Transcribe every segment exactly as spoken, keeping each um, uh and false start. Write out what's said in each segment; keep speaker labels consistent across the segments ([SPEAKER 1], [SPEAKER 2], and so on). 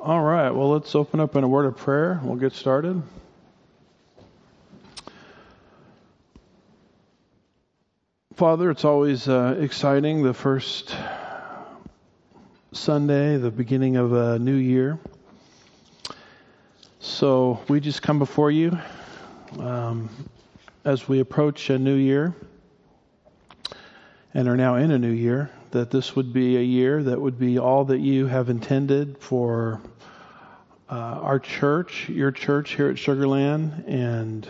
[SPEAKER 1] All right, well, let's open up in a word of prayer. We'll get started. Father, it's always uh, exciting, the first Sunday, the beginning of a new year. So we just come before you um, as we approach a new year and are now in a new year, that this would be a year that would be all that you have intended for uh, our church, your church here at Sugar Land, and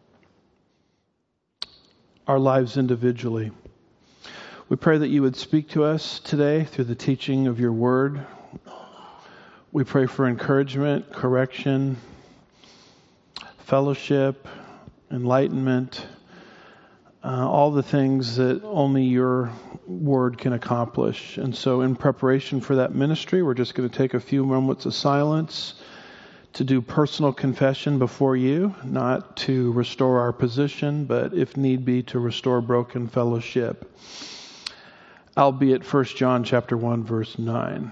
[SPEAKER 1] our lives individually. We pray that you would speak to us today through the teaching of your word. We pray for encouragement, correction, fellowship, enlightenment, uh, all the things that only your word can accomplish. And so in preparation for that ministry, we're just going to take a few moments of silence to do personal confession before you, not to restore our position, but if need be, to restore broken fellowship. Albeit First John chapter one, verse nine.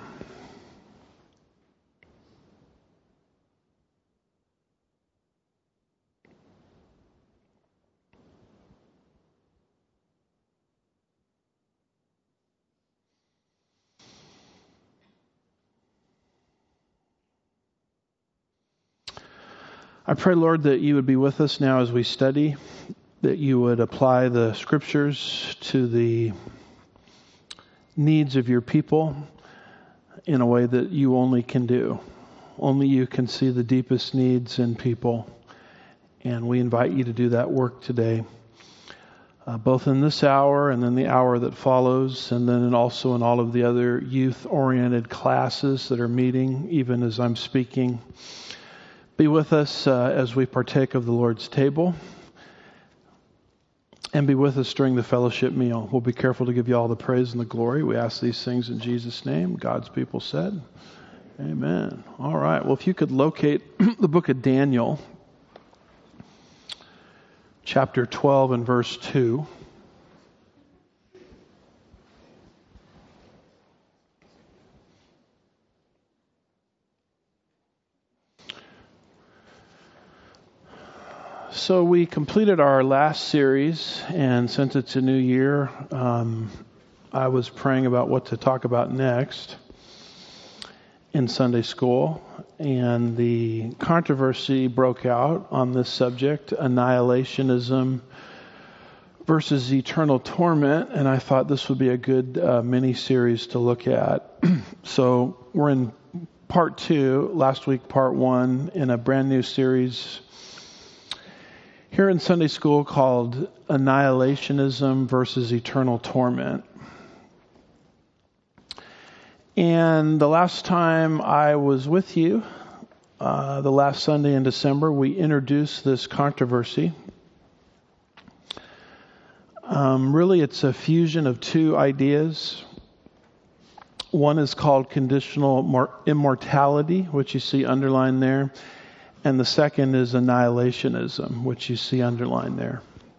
[SPEAKER 1] I pray, Lord, that you would be with us now as we study, that you would apply the scriptures to the needs of your people in a way that you only can do. Only you can see the deepest needs in people, and we invite you to do that work today, uh, both in this hour and then the hour that follows, and then also in all of the other youth-oriented classes that are meeting, even as I'm speaking. Be with us uh, as we partake of the Lord's table, and be with us during the fellowship meal. We'll be careful to give you all the praise and the glory. We ask these things in Jesus' name. God's people said, amen. All right. Well, if you could locate the book of Daniel, chapter twelve and verse two. So we completed our last series, and since it's a new year, um, I was praying about what to talk about next in Sunday school, and the controversy broke out on this subject, annihilationism versus eternal torment, and I thought this would be a good uh, mini-series to look at. So we're in part two, last week part one, in a brand new series here in Sunday school called Annihilationism versus Eternal Torment. And the last time I was with you, uh, the last Sunday in December, we introduced this controversy. Um, really, it's a fusion of two ideas. One is called conditional immortality, which you see underlined there. And the second is annihilationism, which you see underlined there.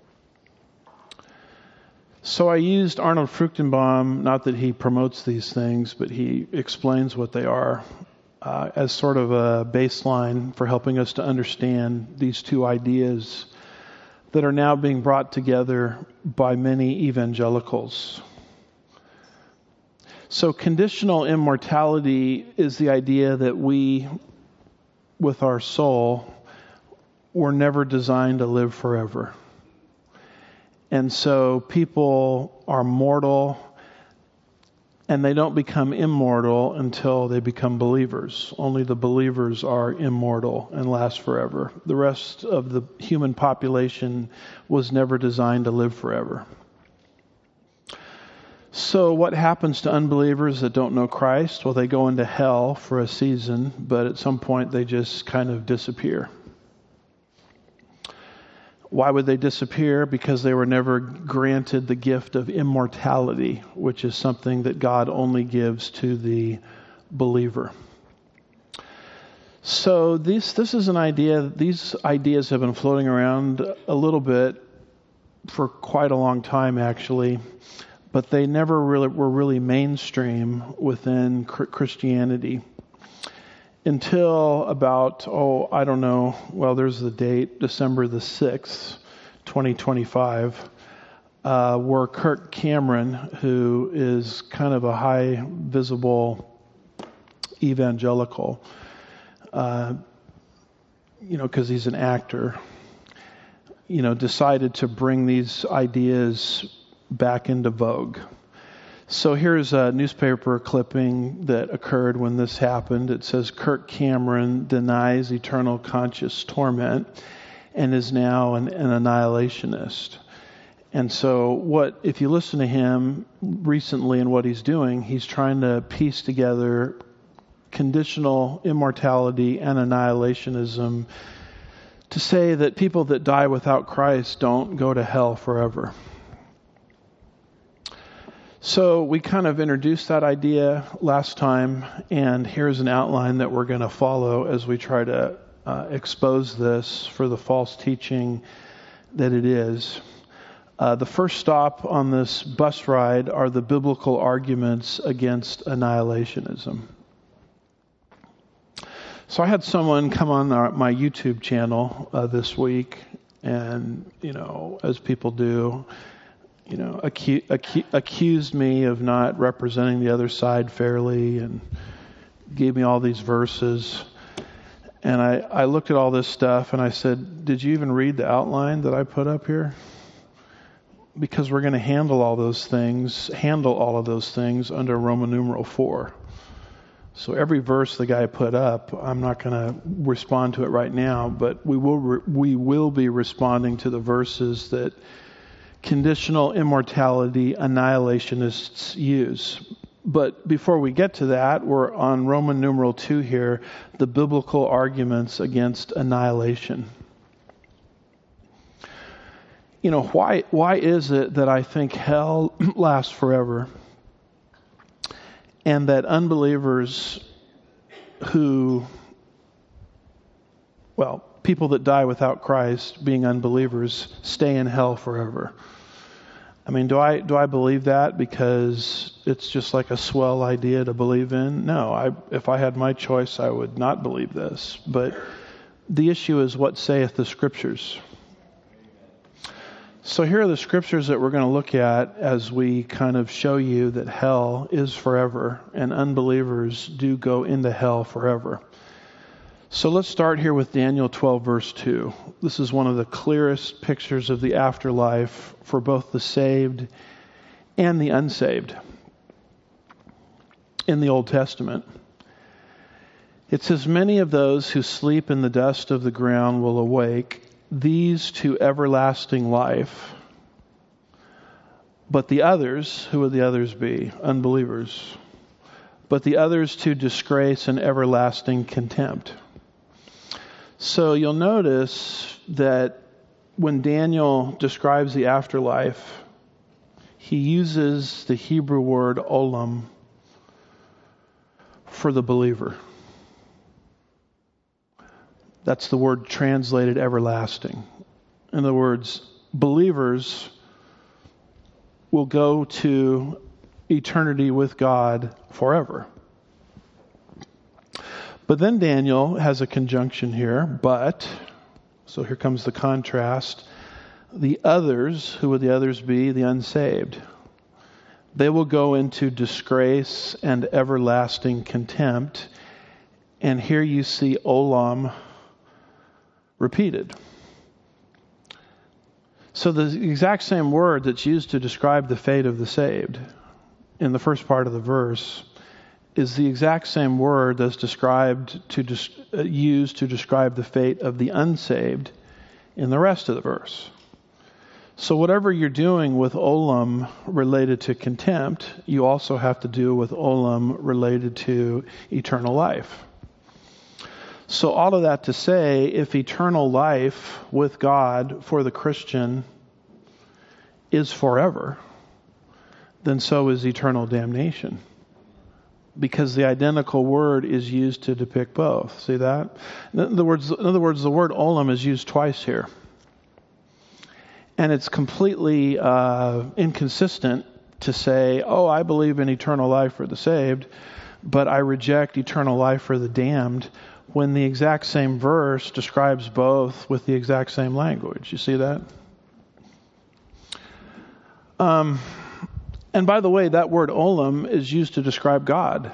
[SPEAKER 1] So I used Arnold Fruchtenbaum, not that he promotes these things, but he explains what they are, uh, as sort of a baseline for helping us to understand these two ideas that are now being brought together by many evangelicals. So conditional immortality is the idea that we, with our soul, were never designed to live forever. And so people are mortal, and they don't become immortal until they become believers. Only the believers are immortal and last forever. The rest of the human population was never designed to live forever. So what happens to unbelievers that don't know Christ? Well, they go into hell for a season, but at some point they just kind of disappear. Why would they disappear? Because they were never granted the gift of immortality, which is something that God only gives to the believer. So this this is an idea. These ideas have been floating around a little bit for quite a long time, actually. But they never really were really mainstream within Christianity. until about, oh, I don't know, well, there's the date, December the sixth, twenty twenty-five, uh, where Kirk Cameron, who is kind of a high visible evangelical, uh, you know, because he's an actor, you know, decided to bring these ideas back into vogue. So here's a newspaper clipping that occurred when this happened. It says Kirk Cameron denies eternal conscious torment and is now an, an annihilationist. And so what, if you listen to him recently and what he's doing, he's trying to piece together conditional immortality and annihilationism to say that people that die without Christ don't go to hell forever. So we kind of introduced that idea last time, and here's an outline that we're going to follow as we try to uh, expose this for the false teaching that it is. Uh, the first stop on this bus ride are the biblical arguments against annihilationism. So I had someone come on our, my YouTube channel uh, this week, and, you know, as people do, you know, acu- acu- accused me of not representing the other side fairly and gave me all these verses. And I, I looked at all this stuff and I said, did you even read the outline that I put up here? Because we're going to handle all those things, handle all of those things under Roman numeral four. So every verse the guy put up, I'm not going to respond to it right now, but we will re- we will be responding to the verses that conditional immortality annihilationists use. But before we get to that, we're on Roman numeral two here, the biblical arguments against annihilation. You know, why why is it that I think hell lasts forever, and that unbelievers who, well, people that die without Christ, being unbelievers, stay in hell forever? I mean, do I do I believe that because it's just like a swell idea to believe in? No, I if I had my choice, I would not believe this. But the issue is, what saith the Scriptures? So here are the Scriptures that we're going to look at as we kind of show you that hell is forever and unbelievers do go into hell forever. So let's start here with Daniel twelve, verse two. This is one of the clearest pictures of the afterlife for both the saved and the unsaved in the Old Testament. It says, many of those who sleep in the dust of the ground will awake, these to everlasting life. But the others, who would the others be? Unbelievers. But the others to disgrace and everlasting contempt. So you'll notice that when Daniel describes the afterlife, he uses the Hebrew word olam for the believer. That's the word translated everlasting. In other words, believers will go to eternity with God forever. But then Daniel has a conjunction here, but, so here comes the contrast. The others, who would the others be? The unsaved. They will go into disgrace and everlasting contempt. And here you see olam repeated. So the exact same word that's used to describe the fate of the saved in the first part of the verse is the exact same word that's described to dis- uh, used to describe the fate of the unsaved in the rest of the verse. So whatever you're doing with olam related to contempt, you also have to do with olam related to eternal life. So all of that to say, if eternal life with God for the Christian is forever, then so is eternal damnation. Because the identical word is used to depict both. See that? In other words, in other words, the word olam is used twice here. And it's completely uh, inconsistent to say, oh, I believe in eternal life for the saved, but I reject eternal life for the damned, when the exact same verse describes both with the exact same language. You see that? Um, and by the way, that word olam is used to describe God.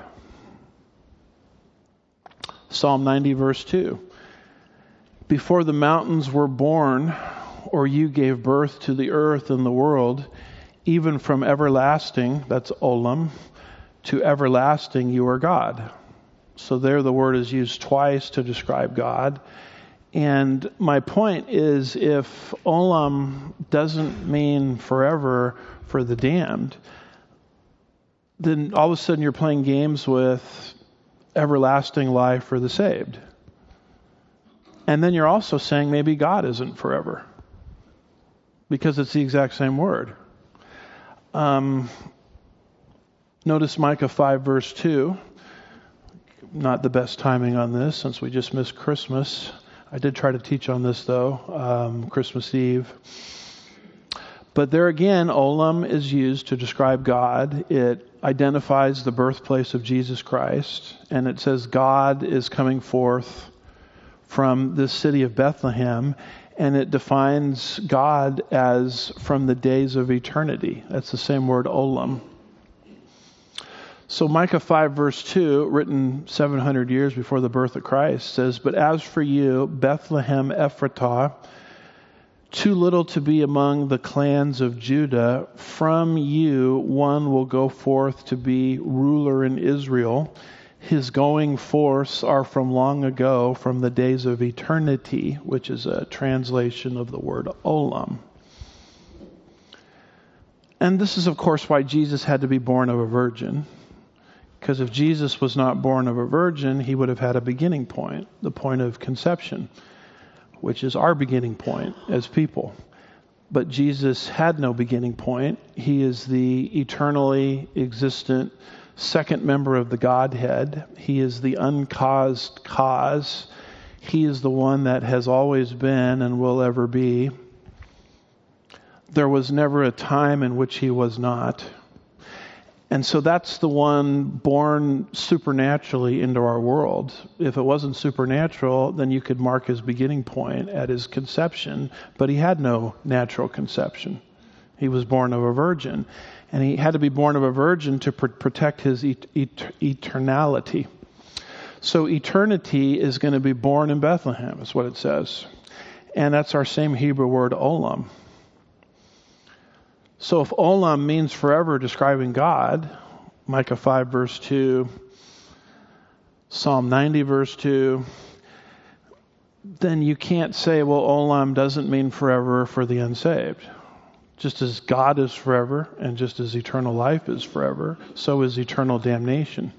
[SPEAKER 1] Psalm ninety, verse two. Before the mountains were born, or you gave birth to the earth and the world, even from everlasting, that's olam, to everlasting you are God. So there the word is used twice to describe God. And my point is, if olam doesn't mean forever for the damned, then all of a sudden you're playing games with everlasting life for the saved. And then you're also saying maybe God isn't forever, because it's the exact same word. Um, notice Micah five, verse two. Not the best timing on this, since we just missed Christmas. I did try to teach on this, though, um, Christmas Eve. But there again, olam is used to describe God. It identifies the birthplace of Jesus Christ, and it says God is coming forth from this city of Bethlehem, and it defines God as from the days of eternity. That's the same word, olam. So Micah five, verse two, written seven hundred years before the birth of Christ, says, "But as for you, Bethlehem Ephratah, too little to be among the clans of Judah, from you one will go forth to be ruler in Israel. His going forths are from long ago, from the days of eternity," which is a translation of the word olam. And this is, of course, why Jesus had to be born of a virgin. Because if Jesus was not born of a virgin, he would have had a beginning point, the point of conception, which is our beginning point as people. But Jesus had no beginning point. He is the eternally existent second member of the Godhead. He is the uncaused cause. He is the one that has always been and will ever be. There was never a time in which he was not. And so that's the one born supernaturally into our world. If it wasn't supernatural, then you could mark his beginning point at his conception, but he had no natural conception. He was born of a virgin, and he had to be born of a virgin to pr- protect his et- et- eternality. So eternity is going to be born in Bethlehem, is what it says. And that's our same Hebrew word, olam. So if olam means forever describing God, Micah five, verse two, Psalm ninety, verse two, then you can't say, well, olam doesn't mean forever for the unsaved. Just as God is forever, and just as eternal life is forever, so is eternal damnation.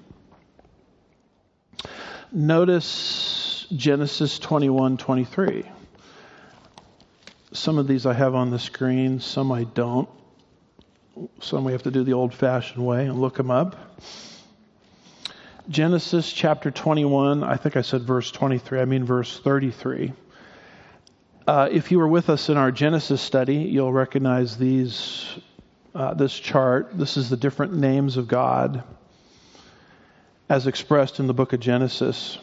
[SPEAKER 1] Notice Genesis twenty-one, twenty-three. Some of these I have on the screen, some I don't. Some we have to do the old-fashioned way and look them up. Genesis chapter twenty-one, I think I said verse twenty-three, I mean verse thirty-three. Uh, if you were with us in our Genesis study, you'll recognize these, uh, this chart. This is the different names of God as expressed in the book of Genesis.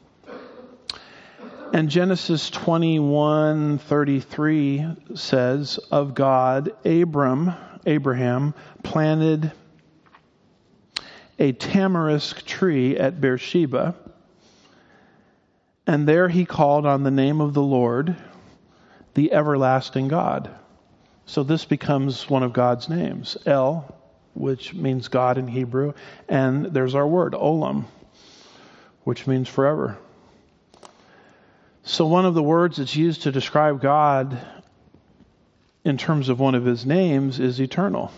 [SPEAKER 1] And Genesis twenty-one thirty-three says, of God, Abram, Abraham planted a tamarisk tree at Beersheba, and there he called on the name of the Lord, the everlasting God. So this becomes one of God's names, El, which means God in Hebrew, and there's our word, olam, which means forever. So one of the words that's used to describe God in terms of one of his names is eternal.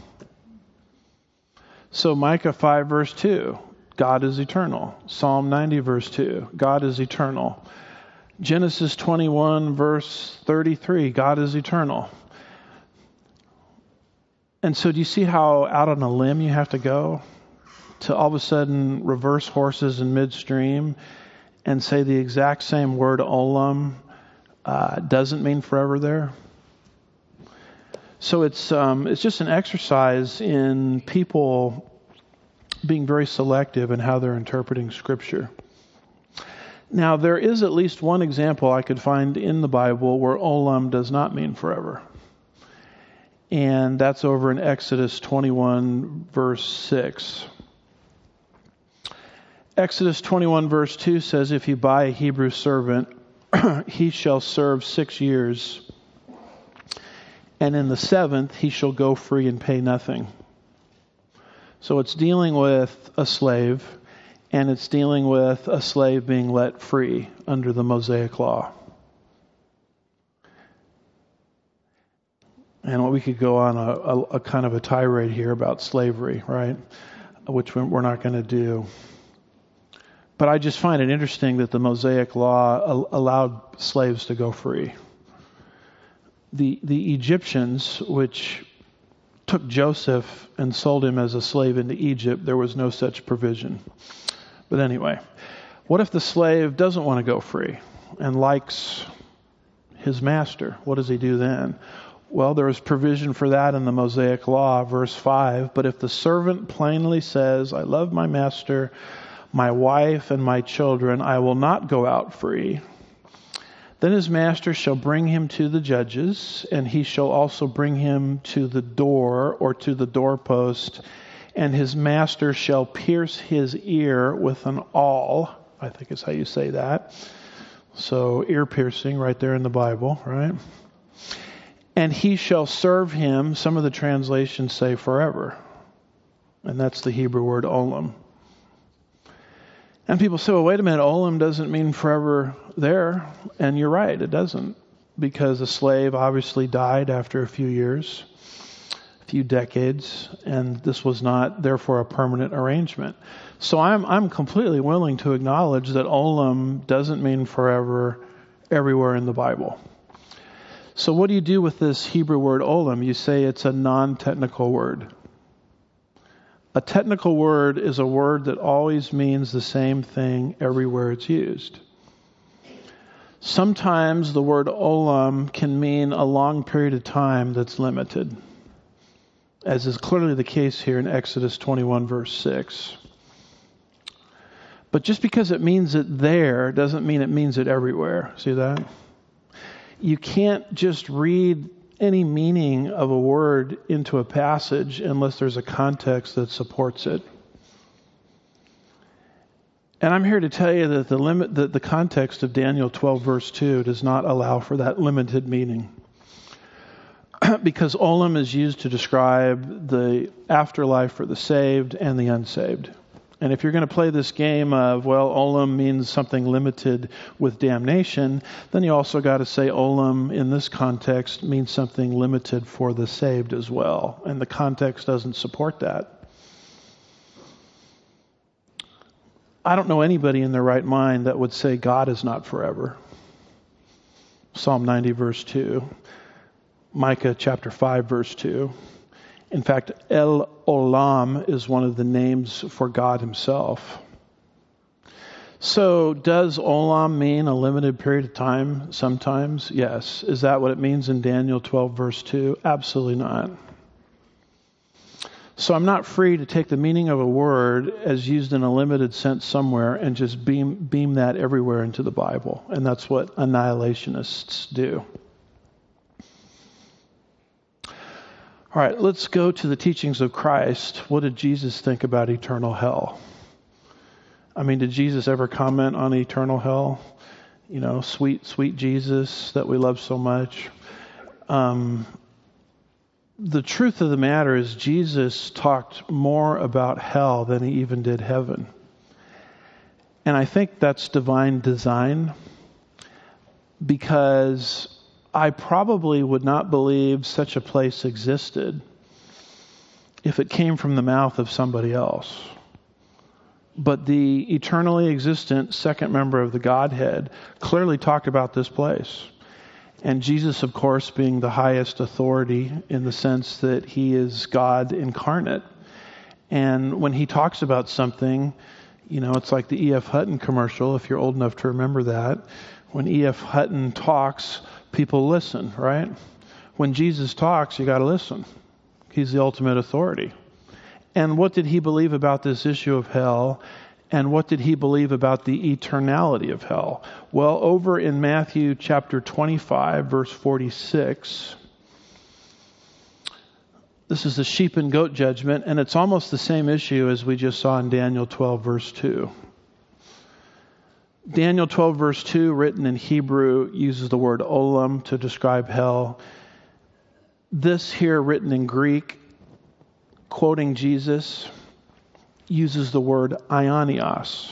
[SPEAKER 1] So Micah five, verse two, God is eternal. Psalm ninety, verse two, God is eternal. Genesis twenty-one, verse thirty-three, God is eternal. And so do you see how out on a limb you have to go to all of a sudden reverse horses in midstream and say the exact same word, olam, uh, doesn't mean forever there? So it's um, it's just an exercise in people being very selective in how they're interpreting Scripture. Now, there is at least one example I could find in the Bible where olam does not mean forever. And that's over in Exodus twenty-one, verse six. Exodus twenty-one, verse two says, if you buy a Hebrew servant, he shall serve six years, and in the seventh he shall go free and pay nothing. So it's dealing with a slave, and it's dealing with a slave being let free under the Mosaic law. And we could go on a, a, a kind of a tirade here about slavery, right? Which we're not going to do. But I just find it interesting that the Mosaic law allowed slaves to go free. The the Egyptians, which took Joseph and sold him as a slave into Egypt, there was no such provision. But anyway, what if the slave doesn't want to go free and likes his master? What does he do then? Well, there is provision for that in the Mosaic law, verse five. But if the servant plainly says, I love my master, my wife and my children, I will not go out free, then his master shall bring him to the judges, and he shall also bring him to the door or to the doorpost, and his master shall pierce his ear with an awl. I think is how you say that. So ear piercing right there in the Bible, right? And he shall serve him, some of the translations say forever. And that's the Hebrew word olam. And people say, well, wait a minute, olam doesn't mean forever there. And you're right, it doesn't. Because a slave obviously died after a few years, a few decades, and this was not, therefore, a permanent arrangement. So I'm I'm completely willing to acknowledge that olam doesn't mean forever everywhere in the Bible. So what do you do with this Hebrew word olam? You say it's a non-technical word. A technical word is a word that always means the same thing everywhere it's used. Sometimes the word olam can mean a long period of time that's limited, as is clearly the case here in Exodus twenty-one, verse six. But just because it means it there doesn't mean it means it everywhere. See that? You can't just read any meaning of a word into a passage unless there's a context that supports it. And I'm here to tell you that the limit, that the context of Daniel twelve verse two does not allow for that limited meaning. Because olam is used to describe the afterlife for the saved and the unsaved. And if you're going to play this game of, well, olam means something limited with damnation, then you also got to say olam in this context means something limited for the saved as well. And the context doesn't support that. I don't know anybody in their right mind that would say God is not forever. Psalm ninety verse two. Micah chapter five verse two. In fact, El Olam is one of the names for God himself. So does olam mean a limited period of time sometimes? Yes. Is that what it means in Daniel twelve verse two? Absolutely not. So I'm not free to take the meaning of a word as used in a limited sense somewhere and just beam beam that everywhere into the Bible. And that's what annihilationists do. All right, let's go to the teachings of Christ. What did Jesus think about eternal hell? I mean, did Jesus ever comment on eternal hell? You know, sweet, sweet Jesus that we love so much. Um, the truth of the matter is Jesus talked more about hell than he even did heaven. And I think that's divine design, because I probably would not believe such a place existed if it came from the mouth of somebody else. But the eternally existent second member of the Godhead clearly talked about this place. And Jesus, of course, being the highest authority in the sense that he is God incarnate. And when he talks about something, you know, it's like the E F Hutton commercial, if you're old enough to remember that. When E F Hutton talks, people listen, right? When Jesus talks, you got to listen. He's the ultimate authority. And what did he believe about this issue of hell? And what did he believe about the eternality of hell? Well, over in Matthew chapter twenty-five, verse forty-six, this is the sheep and goat judgment, and it's almost the same issue as we just saw in Daniel twelve, verse two. Daniel twelve, verse two, written in Hebrew, uses the word olam to describe hell. This here, written in Greek, quoting Jesus, uses the word aionios.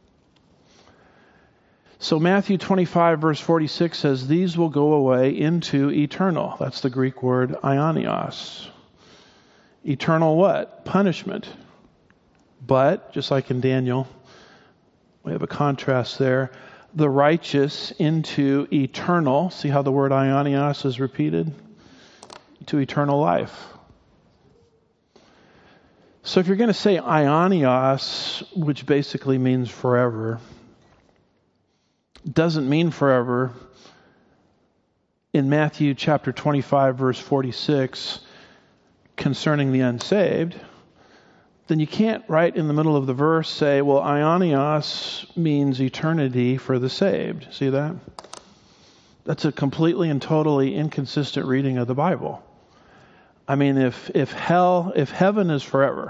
[SPEAKER 1] So Matthew twenty-five, verse forty-six says, these will go away into eternal. That's the Greek word aionios. Eternal what? Punishment. But, just like in Daniel, we have a contrast there. The righteous into eternal. See how the word aionios is repeated? To eternal life. So if you're going to say aionios, which basically means forever, doesn't mean forever. In Matthew chapter twenty-five, verse forty-six, concerning the unsaved, then you can't right in the middle of the verse say, well, aionios means eternity for the saved. See that? That's a completely and totally inconsistent reading of the Bible. I mean, if if hell, if heaven is forever,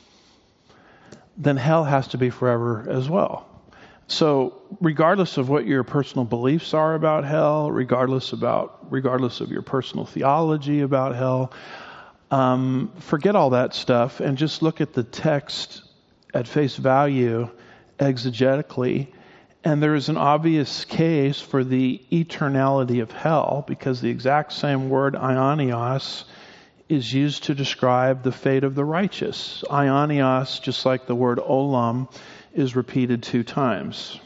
[SPEAKER 1] then hell has to be forever as well. So regardless of what your personal beliefs are about hell, regardless about regardless of your personal theology about hell, um, forget all that stuff and just look at the text at face value exegetically. And there is an obvious case for the eternality of hell, because the exact same word aionios is used to describe the fate of the righteous. Aionios, just like the word olam, is repeated two times.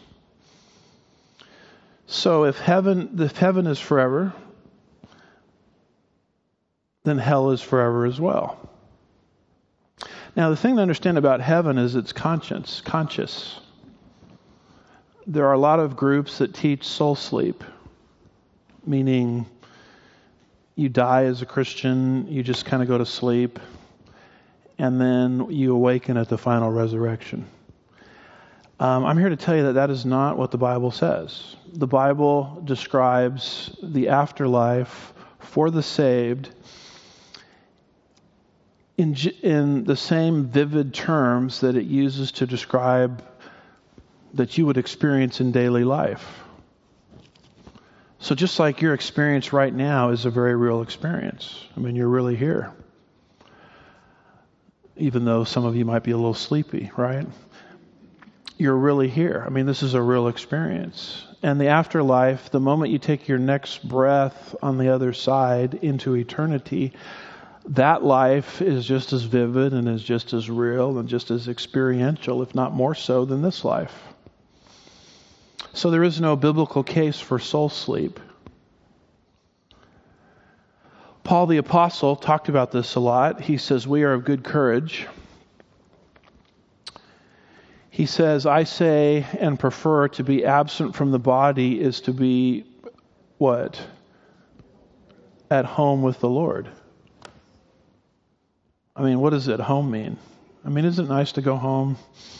[SPEAKER 1] So if heaven, if heaven is forever, then hell is forever as well. Now, the thing to understand about heaven is it's conscience, conscious. There are a lot of groups that teach soul sleep, meaning you die as a Christian, you just kind of go to sleep, and then you awaken at the final resurrection. Um, I'm here to tell you that that is not what the Bible says. The Bible describes the afterlife for the saved in, in the same vivid terms that it uses to describe that you would experience in daily life. So just like your experience right now is a very real experience. I mean, you're really here. Even though some of you might be a little sleepy, right? You're really here. I mean, this is a real experience. And the afterlife, the moment you take your next breath on the other side into eternity, that life is just as vivid and is just as real and just as experiential, if not more so, than this life. So there is no biblical case for soul sleep. Paul the Apostle talked about this a lot. He says, we are of good courage. He says, I say and prefer to be absent from the body is to be, what? At home with the Lord. I mean, what does at home mean? I mean, isn't it nice to go home?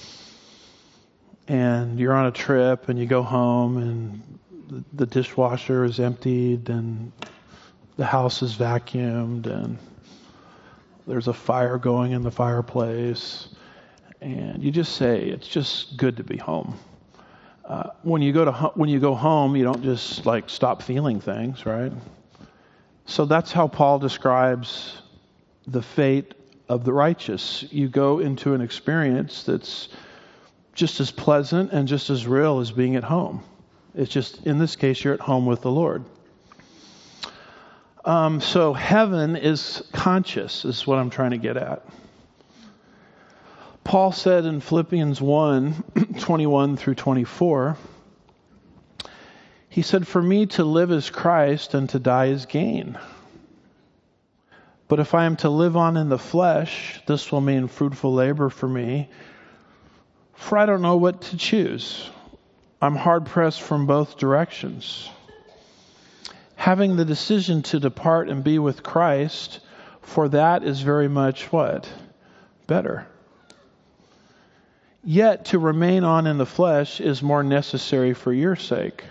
[SPEAKER 1] And you're on a trip and you go home and the dishwasher is emptied and the house is vacuumed and there's a fire going in the fireplace. And you just say, it's just good to be home. Uh, when you go to ho- when you go home, you don't just like stop feeling things, right? So that's how Paul describes the fate of the righteous. You go into an experience that's just as pleasant and just as real as being at home. It's just, in this case, you're at home with the Lord. Um, so heaven is conscious, is what I'm trying to get at. Paul said in Philippians one, twenty-one through twenty-four, he said, for me to live is Christ and to die is gain. But if I am to live on in the flesh, this will mean fruitful labor for me. For I don't know what to choose. I'm hard-pressed from both directions. Having the decision to depart and be with Christ, for that is very much what? better. Yet to remain on in the flesh is more necessary for your sake.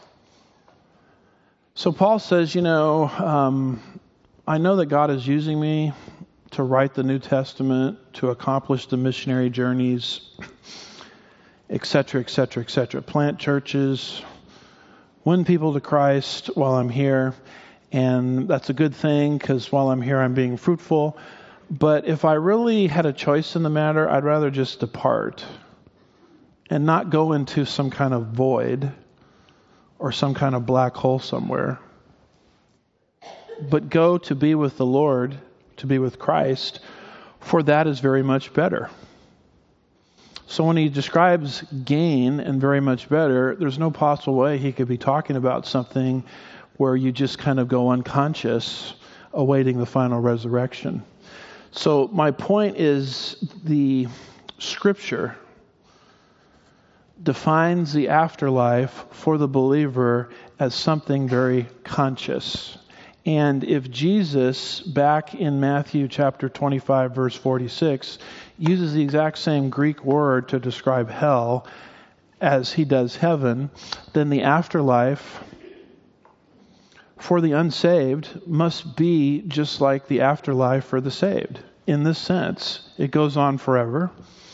[SPEAKER 1] So Paul says, you know, um, I know that God is using me to write the New Testament, to accomplish the missionary journeys, et cetera, et cetera, et cetera. Plant churches, win people to Christ while I'm here. And that's a good thing because while I'm here, I'm being fruitful. But if I really had a choice in the matter, I'd rather just depart and not go into some kind of void or some kind of black hole somewhere, but go to be with the Lord, to be with Christ, for that is very much better. So when he describes gain and very much better, there's no possible way he could be talking about something where you just kind of go unconscious, awaiting the final resurrection. So my point is, the Scripture defines the afterlife for the believer as something very conscious. And if Jesus, back in Matthew chapter twenty-five, verse forty-six, uses the exact same Greek word to describe hell as he does heaven, then the afterlife for the unsaved must be just like the afterlife for the saved. In this sense, it goes on forever,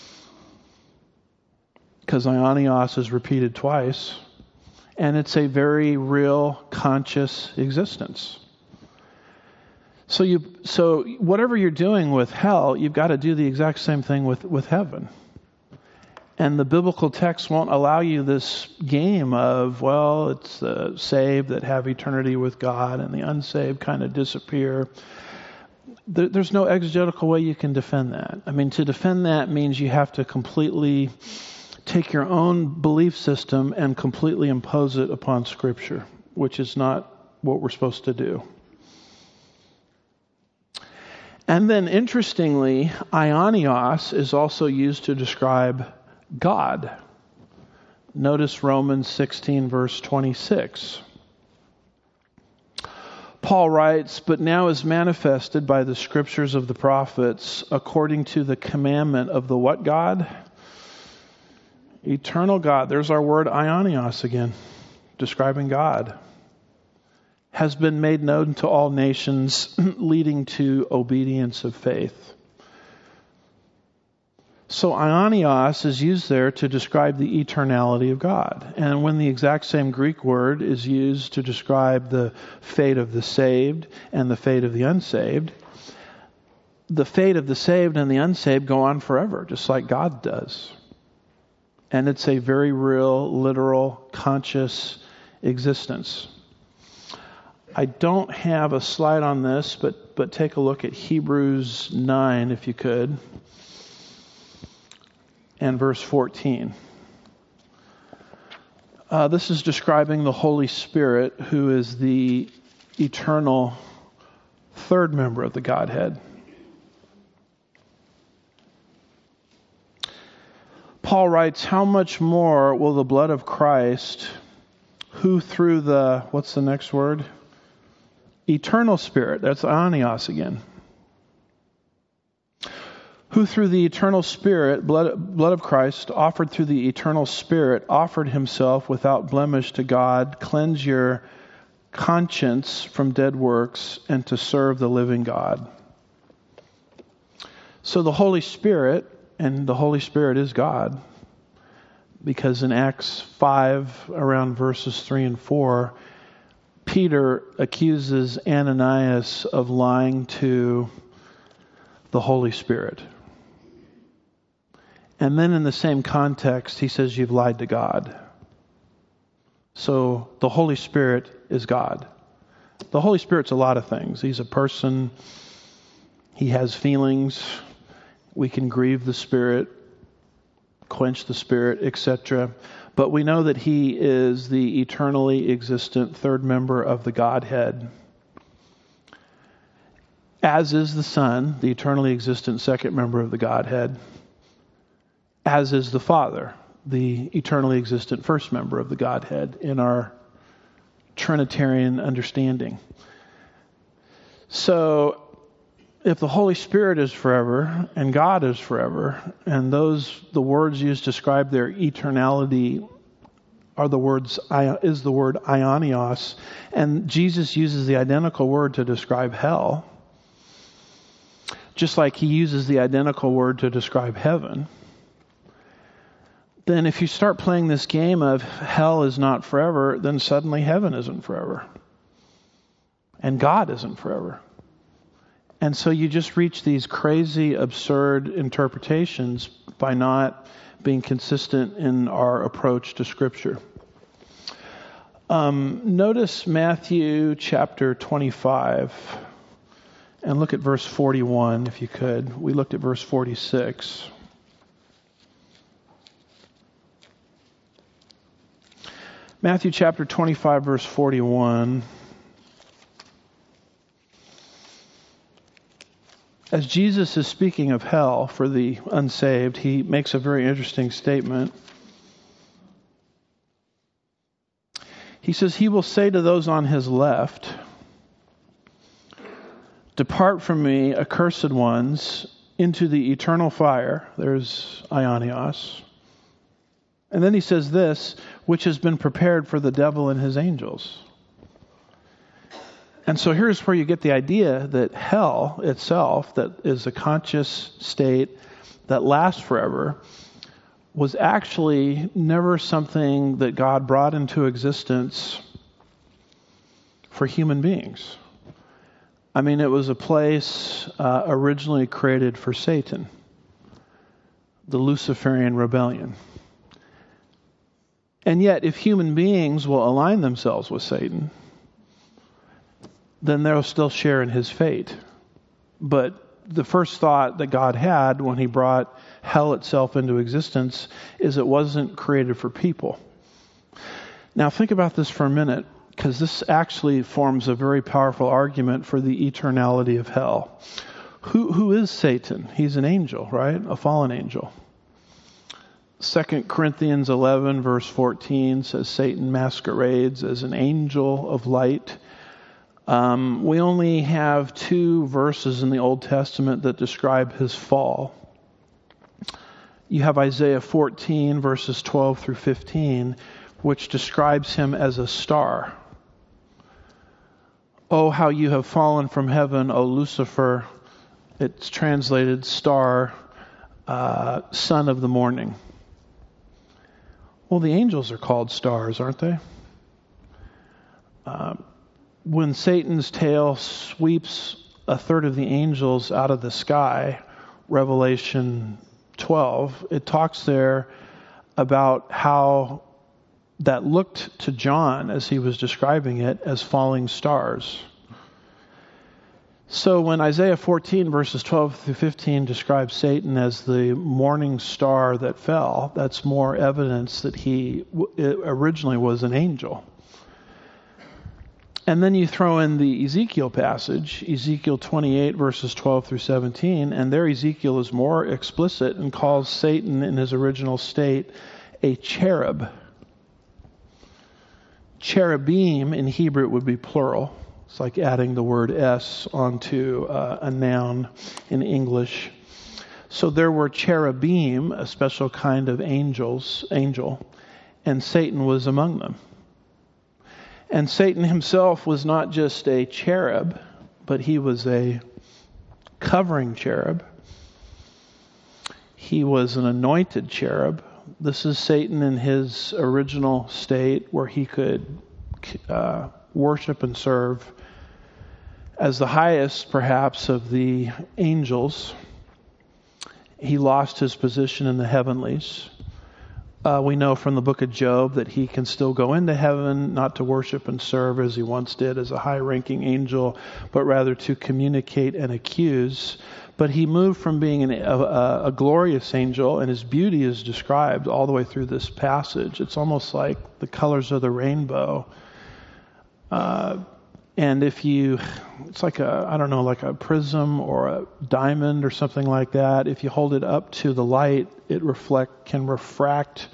[SPEAKER 1] because Ionios is repeated twice, and it's a very real, conscious existence. So you, so whatever you're doing with hell, you've got to do the exact same thing with, with heaven. And the biblical text won't allow you this game of, well, it's the saved that have eternity with God and the unsaved kind of disappear. There, there's no exegetical way you can defend that. I mean, to defend that means you have to completely take your own belief system and completely impose it upon Scripture, which is not what we're supposed to do. And then, interestingly, Ionios is also used to describe God. Notice Romans sixteen, verse twenty-six. Paul writes, "But now is manifested by the scriptures of the prophets, according to the commandment of the" what God? Eternal God. There's our word Ionios again, describing God. Has been made known to all nations, leading to obedience of faith. So Ionios is used there to describe the eternality of God. And when the exact same Greek word is used to describe the fate of the saved and the fate of the unsaved, the fate of the saved and the unsaved go on forever, just like God does. And it's a very real, literal, conscious existence. I don't have a slide on this, but, but take a look at Hebrews nine, if you could. And verse fourteen. Uh, this is describing the Holy Spirit, who is the eternal third member of the Godhead. Paul writes, "How much more will the blood of Christ, who through the," what's the next word? Eternal Spirit. That's Ionios again. "Who through the eternal Spirit, blood, blood of Christ, offered through the eternal Spirit, offered himself without blemish to God, cleanse your conscience from dead works, and to serve the living God." So the Holy Spirit, and the Holy Spirit is God, because in Acts five, around verses three and four, Peter accuses Ananias of lying to the Holy Spirit. And then in the same context, he says, "You've lied to God." So the Holy Spirit is God. The Holy Spirit's a lot of things. He's a person. He has feelings. We can grieve the Spirit, quench the Spirit, et cetera. But we know that he is the eternally existent third member of the Godhead, as is the Son, the eternally existent second member of the Godhead, as is the Father, the eternally existent first member of the Godhead in our Trinitarian understanding. So if the Holy Spirit is forever and God is forever, and those the words used to describe their eternality are the words is the word aionios, and Jesus uses the identical word to describe hell, just like he uses the identical word to describe heaven, then if you start playing this game of hell is not forever, then suddenly heaven isn't forever. And God isn't forever. And so you just reach these crazy, absurd interpretations by not being consistent in our approach to Scripture. Um, notice Matthew chapter twenty-five, and look at verse forty-one, if you could. We looked at verse forty-six. Matthew chapter twenty-five, verse forty-one. As Jesus is speaking of hell for the unsaved, he makes a very interesting statement. He says, he will say to those on his left, depart from me, accursed ones, into the eternal fire. There's aionios. And then he says this, which has been prepared for the devil and his angels. And so here's where you get the idea that hell itself, that is a conscious state that lasts forever, was actually never something that God brought into existence for human beings. I mean, it was a place uh, originally created for Satan, the Luciferian rebellion. And yet, if human beings will align themselves with Satan, then they'll still share in his fate. But the first thought that God had when he brought hell itself into existence is it wasn't created for people. Now think about this for a minute, because this actually forms a very powerful argument for the eternality of hell. Who who is Satan? He's an angel, right? A fallen angel. Second Corinthians eleven verse fourteen says Satan masquerades as an angel of light. Um, we only have two verses in the Old Testament that describe his fall. You have Isaiah fourteen verses twelve through fifteen, which describes him as a star. Oh, how you have fallen from heaven, O Lucifer. It's translated star, uh, son of the morning. Well, the angels are called stars, aren't they? Uh, when Satan's tail sweeps a third of the angels out of the sky, Revelation twelve, it talks there about how that looked to John as he was describing it as falling stars. So when Isaiah fourteen verses twelve through fifteen describes Satan as the morning star that fell, that's more evidence that he originally was an angel. And then you throw in the Ezekiel passage, Ezekiel twenty-eight verses twelve through seventeen, and there Ezekiel is more explicit and calls Satan in his original state a cherub. Cherubim in Hebrew would be plural. It's like adding the word s onto uh, a noun in English. So there were cherubim, a special kind of angels, angel, and Satan was among them. And Satan himself was not just a cherub, but he was a covering cherub. He was an anointed cherub. This is Satan in his original state where he could uh, worship and serve as the highest, perhaps, of the angels. He lost his position in the heavenlies. Uh, we know from the book of Job that he can still go into heaven, not to worship and serve as he once did as a high-ranking angel, but rather to communicate and accuse. But he moved from being an, a, a glorious angel, and his beauty is described all the way through this passage. It's almost like the colors of the rainbow. Uh, and if you, it's like a, I don't know, like a prism or a diamond or something like that. If you hold it up to the light, it reflect can refract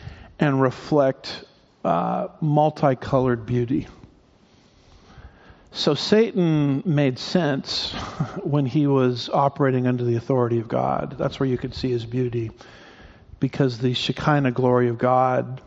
[SPEAKER 1] and reflect uh, multicolored beauty. So Satan made sense when he was operating under the authority of God. That's where you could see his beauty, because the Shekinah glory of God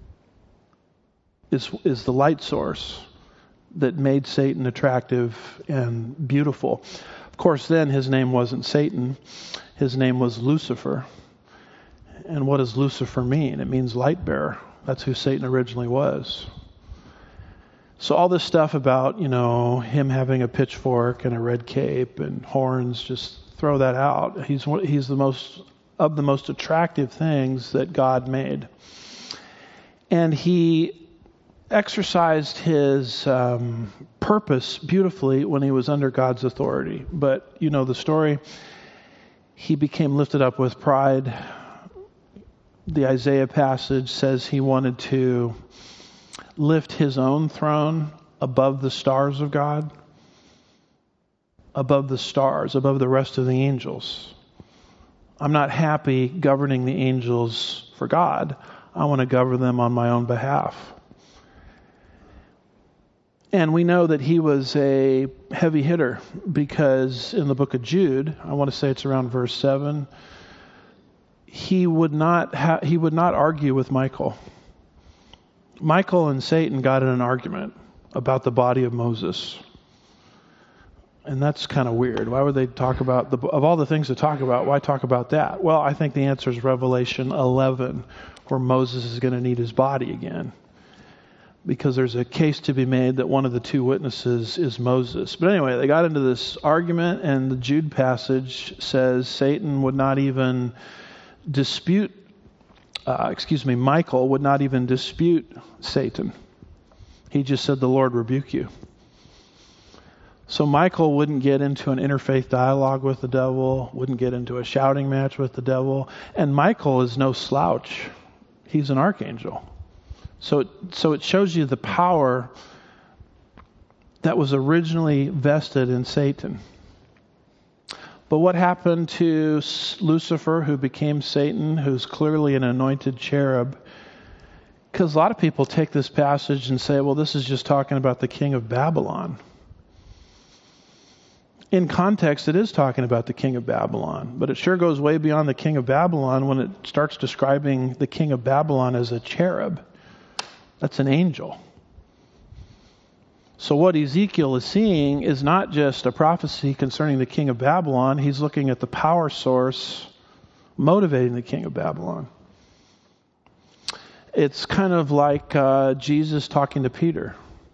[SPEAKER 1] is is the light source that made Satan attractive and beautiful. Of course, then his name wasn't Satan. His name was Lucifer. And what does Lucifer mean? It means light bearer. That's who Satan originally was. So all this stuff about, you know, him having a pitchfork and a red cape and horns, just throw that out. He's one, he's the most of the most attractive things that God made. And he exercised his um, purpose beautifully when he was under God's authority. But you know the story. He became lifted up with pride. The Isaiah passage says he wanted to lift his own throne above the stars of God, above the stars, above the rest of the angels. I'm not happy governing the angels for God. I want to govern them on my own behalf. And we know that he was a heavy hitter, because in the book of Jude, I want to say it's around verse seven, he would not ha- he would not argue with Michael. Michael and Satan got in an argument about the body of Moses. And that's kind of weird. Why would they talk about, the, of all the things to talk about, why talk about that? Well, I think the answer is Revelation eleven, where Moses is going to need his body again. Because there's a case to be made that one of the two witnesses is Moses. But anyway, they got into this argument, and the Jude passage says Satan would not even dispute, uh, excuse me, Michael would not even dispute Satan. He just said, "The Lord rebuke you." So Michael wouldn't get into an interfaith dialogue with the devil, wouldn't get into a shouting match with the devil. And Michael is no slouch. He's an archangel. So it, so it shows you the power that was originally vested in Satan. But what happened to Lucifer, who became Satan, who's clearly an anointed cherub? Because a lot of people take this passage and say, well, this is just talking about the king of Babylon. In context, it is talking about the king of Babylon, but it sure goes way beyond the king of Babylon when it starts describing the king of Babylon as a cherub. That's an angel. So what Ezekiel is seeing is not just a prophecy concerning the king of Babylon. He's looking at the power source motivating the king of Babylon. It's kind of like uh, Jesus talking to Peter.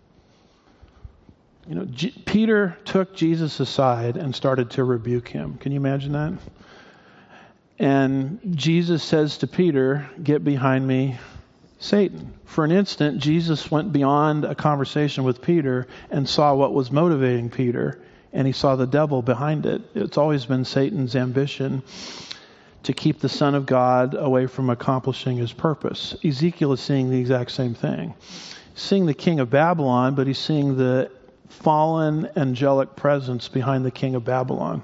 [SPEAKER 1] You know, G- Peter took Jesus aside and started to rebuke him. Can you imagine that? And Jesus says to Peter, "Get behind me, Satan." For an instant, Jesus went beyond a conversation with Peter and saw what was motivating Peter, and he saw the devil behind it. It's always been Satan's ambition to keep the Son of God away from accomplishing his purpose. Ezekiel is seeing the exact same thing. He's seeing the king of Babylon, but he's seeing the fallen angelic presence behind the king of Babylon.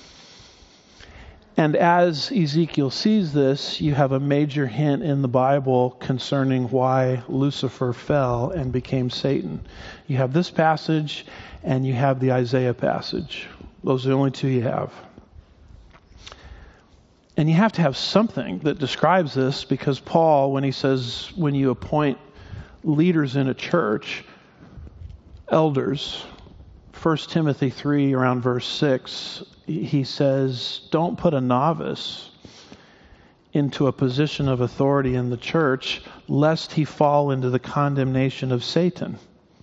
[SPEAKER 1] And as Ezekiel sees this, you have a major hint in the Bible concerning why Lucifer fell and became Satan. You have this passage and you have the Isaiah passage. Those are the only two you have. And you have to have something that describes this, because Paul, when he says, when you appoint leaders in a church, elders, First Timothy three, around verse six, he says, don't put a novice into a position of authority in the church, lest he fall into the condemnation of Satan.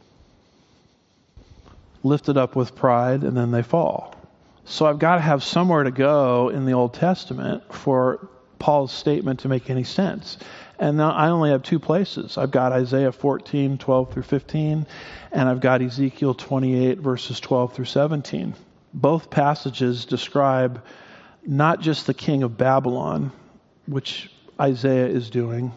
[SPEAKER 1] Lifted up with pride, and then they fall. So I've got to have somewhere to go in the Old Testament for Paul's statement to make any sense. And now I only have two places. I've got Isaiah fourteen, twelve through fifteen, and I've got Ezekiel twenty-eight, verses twelve through seventeen. Both passages describe not just the king of Babylon, which Isaiah is doing,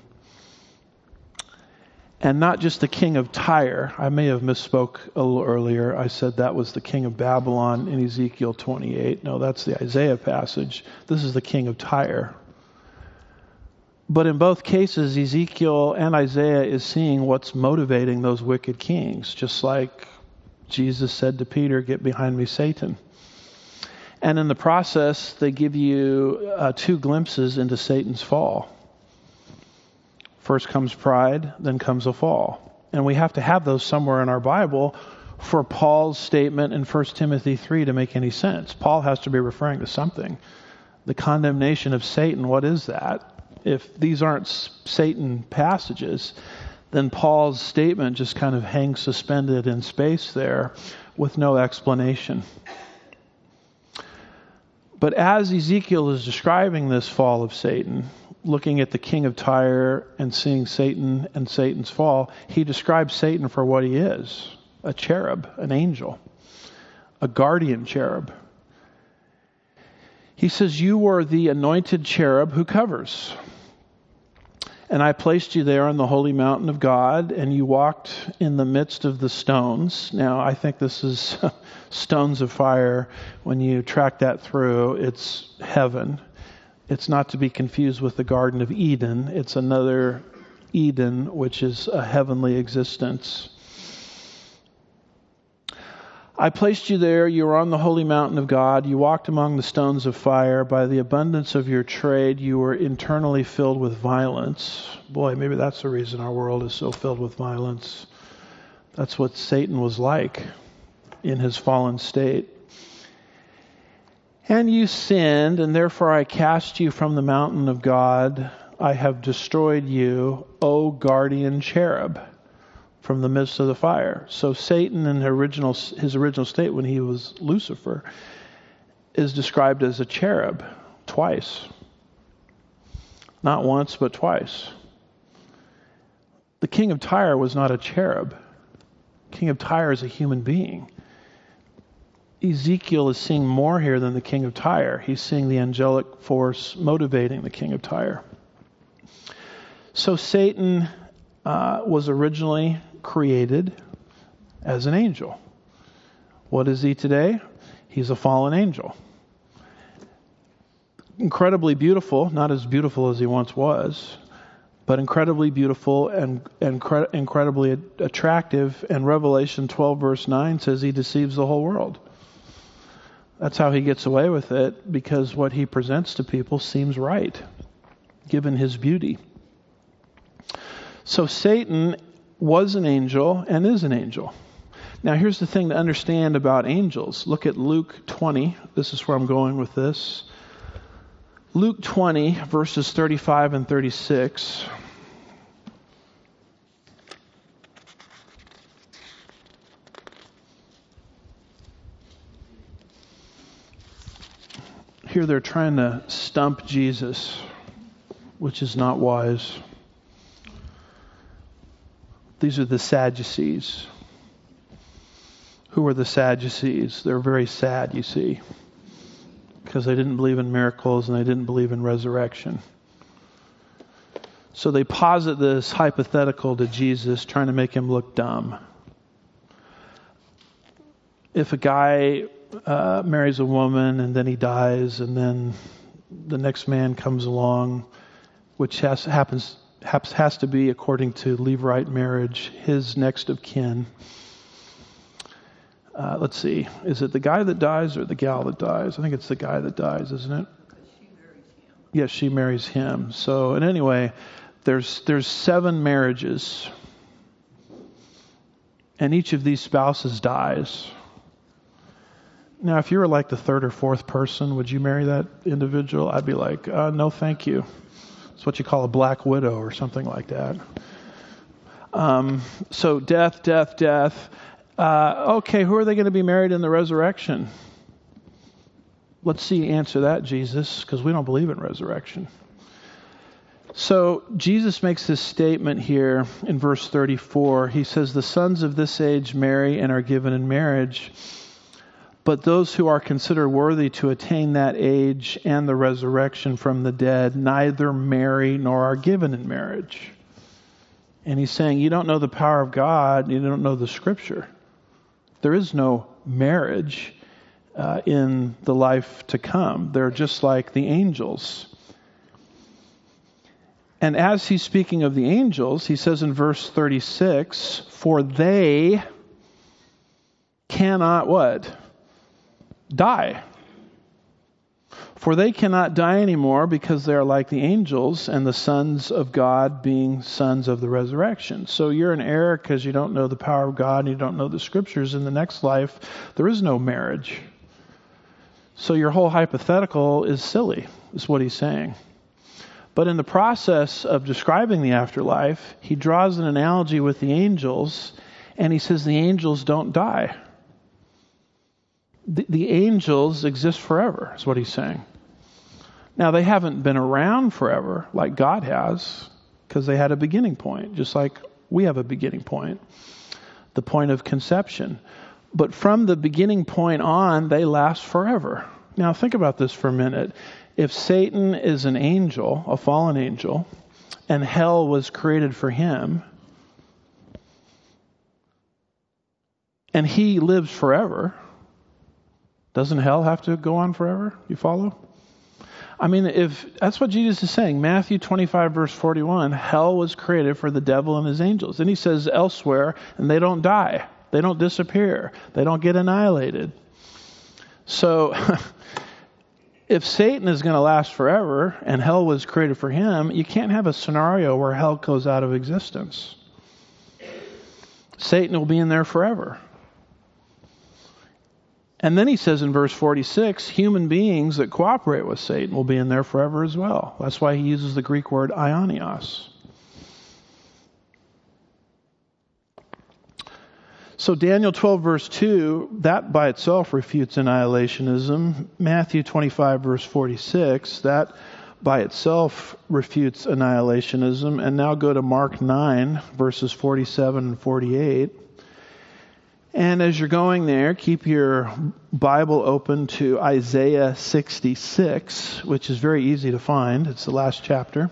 [SPEAKER 1] and not just the king of Tyre. I may have misspoke a little earlier. I said that was the king of Babylon in Ezekiel twenty-eight. No, that's the Isaiah passage. This is the king of Tyre. But in both cases, Ezekiel and Isaiah is seeing what's motivating those wicked kings, just like Jesus said to Peter, "Get behind me, Satan." And in the process, they give you uh, two glimpses into Satan's fall. First comes pride, then comes a fall. And we have to have those somewhere in our Bible for Paul's statement in First Timothy three to make any sense. Paul has to be referring to something. The condemnation of Satan, what is that? If these aren't Satan passages, then Paul's statement just kind of hangs suspended in space there with no explanation. But as Ezekiel is describing this fall of Satan, looking at the king of Tyre and seeing Satan and Satan's fall, he describes Satan for what he is, a cherub, an angel, a guardian cherub. He says, "You were the anointed cherub who covers. And I placed you there on the holy mountain of God, and you walked in the midst of the stones." Now, I think this is stones of fire. When you track that through, it's heaven. It's not to be confused with the Garden of Eden. It's another Eden, which is a heavenly existence. "I placed you there. You were on the holy mountain of God. You walked among the stones of fire. By the abundance of your trade, you were internally filled with violence." Boy, maybe that's the reason our world is so filled with violence. That's what Satan was like in his fallen state. "And you sinned, and therefore I cast you from the mountain of God. I have destroyed you, O guardian cherub, from the midst of the fire." So Satan in original, his original state when he was Lucifer is described as a cherub twice. Not once, but twice. The king of Tyre was not a cherub. King of Tyre is a human being. Ezekiel is seeing more here than the king of Tyre. He's seeing the angelic force motivating the king of Tyre. So Satan uh, was originally created as an angel. What is he today? He's a fallen angel. Incredibly beautiful, not as beautiful as he once was, but incredibly beautiful and, and cre- incredibly attractive. And Revelation twelve verse nine says he deceives the whole world. That's how he gets away with it, because what he presents to people seems right, given his beauty. So Satan was an angel and is an angel. Now here's the thing to understand about angels. Look at Luke twenty. This is where I'm going with this. Luke twenty, verses thirty-five and thirty-six. Here they're trying to stump Jesus, which is not wise. These are the Sadducees. Who are the Sadducees? They're very sad, you see, because they didn't believe in miracles and they didn't believe in resurrection. So they posit this hypothetical to Jesus, trying to make him look dumb. If a guy uh, marries a woman and then he dies, and then the next man comes along, which has, happens has, has to be, according to Levirate marriage, his next of kin. Uh, let's see. Is it the guy that dies or the gal that dies? I think it's the guy that dies, isn't it?
[SPEAKER 2] She marries him.
[SPEAKER 1] Yes, she marries him. So, and anyway, there's there's seven marriages, and each of these spouses dies. Now, if you were like the third or fourth person, would you marry that individual? I'd be like, uh, no, thank you. It's what you call a black widow or something like that. Um, so death, death, death. Uh, okay, who are they going to be married in the resurrection? Let's see you answer that, Jesus, because we don't believe in resurrection. So Jesus makes this statement here in verse thirty-four. He says, the sons of this age marry and are given in marriage, but those who are considered worthy to attain that age and the resurrection from the dead neither marry nor are given in marriage. And he's saying, you don't know the power of God, you don't know the Scripture. There is no marriage uh, in the life to come. They're just like the angels. And as he's speaking of the angels, he says in verse thirty-six, for they cannot what? Die. For they cannot die anymore because they are like the angels and the sons of God being sons of the resurrection. So you're in error because you don't know the power of God and you don't know the scriptures. In the next life, there is no marriage. So your whole hypothetical is silly, is what he's saying. But in the process of describing the afterlife, he draws an analogy with the angels, and he says the angels don't die. The, the angels exist forever, is what he's saying. Now, they haven't been around forever like God has, because they had a beginning point, just like we have a beginning point, the point of conception. But from the beginning point on, they last forever. Now, think about this for a minute. If Satan is an angel, a fallen angel, and hell was created for him, and he lives forever, doesn't hell have to go on forever? You follow? I mean, if that's what Jesus is saying. Matthew twenty-five, verse forty-one, hell was created for the devil and his angels. And he says elsewhere, and they don't die. They don't disappear. They don't get annihilated. So, if Satan is going to last forever and hell was created for him, you can't have a scenario where hell goes out of existence. Satan will be in there forever. And then he says in verse forty-six, human beings that cooperate with Satan will be in there forever as well. That's why he uses the Greek word aionios. So Daniel twelve verse two, that by itself refutes annihilationism. Matthew twenty-five verse forty-six, that by itself refutes annihilationism. And now go to Mark nine verses forty-seven and forty-eight. And as you're going there, keep your Bible open to Isaiah sixty-six, which is very easy to find. It's the last chapter.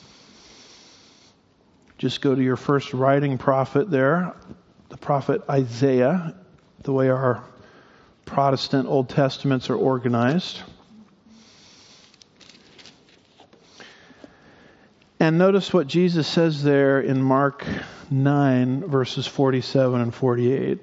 [SPEAKER 1] Just go to your first writing prophet there, the prophet Isaiah, the way our Protestant Old Testaments are organized. And notice what Jesus says there in Mark nine, verses forty-seven and forty-eight.